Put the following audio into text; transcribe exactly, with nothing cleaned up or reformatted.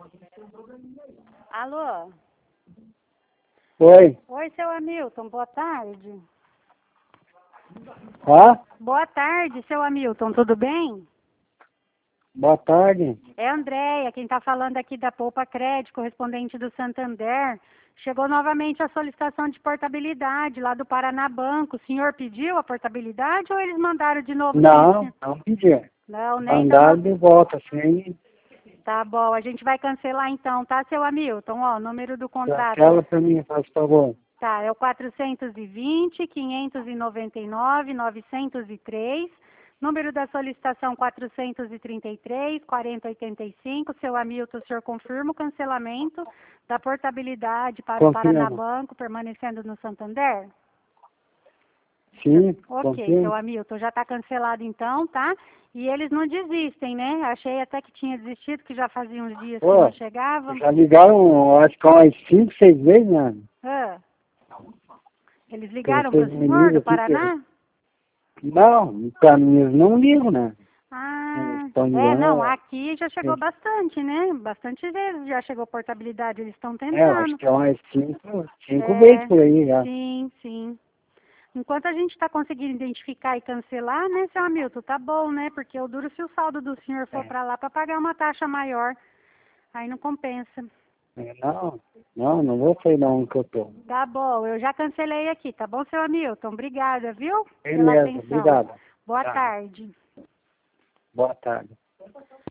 Alô? Oi. Oi, seu Hamilton, boa tarde. Hã? Boa tarde, seu Hamilton, tudo bem? Boa tarde. É a Andréia, quem está falando aqui da Poupa Crédito, correspondente do Santander. Chegou novamente a solicitação de portabilidade lá do Paraná Banco. O senhor pediu a portabilidade ou eles mandaram de novo? Não, Sim, não pedi. não, nem Mandaram não. de volta, assim. Tá bom, a gente vai cancelar então, tá, seu Hamilton? Ó, o número do contrato. Aquela pra mim, faz favor. Tá, é o quatrocentos e vinte, quinhentos e noventa e nove, novecentos e três. Número da solicitação quatrocentos e trinta e três, quarenta e oitenta e cinco. Seu Hamilton, o senhor confirma o cancelamento da portabilidade para o Paraná Confirmo. Banco, permanecendo no Santander? Sim, Ok, seu confirmo. Hamilton, já está cancelado então, tá? E eles não desistem, né? Achei até que tinha desistido, que já fazia uns dias que Ô, não chegavam. já ligaram, acho que umas cinco, seis vezes, né? Ah, eles ligaram para Vocês o me senhor do ligam aqui Paraná? que... Não, pra mim eles não ligam, né? Eles Ah, estão é, não, ligando, aqui já chegou bastante, né? Bastante vezes já chegou portabilidade, eles estão é, eu acho tentando. que é umas cinco, cinco vezes É, por aí já. sim, sim. Enquanto a gente está conseguindo identificar e cancelar, né, seu Hamilton, tá bom, né? Porque eu duro se o saldo do senhor for É. para lá para pagar uma taxa maior. Aí não compensa. É, Não, não, não vou sair da onde que eu tô. Tá bom, eu já cancelei aqui, tá bom, seu Hamilton? Obrigada, viu? Pela Beleza, atenção. obrigado. Boa Tá, tarde. boa tarde.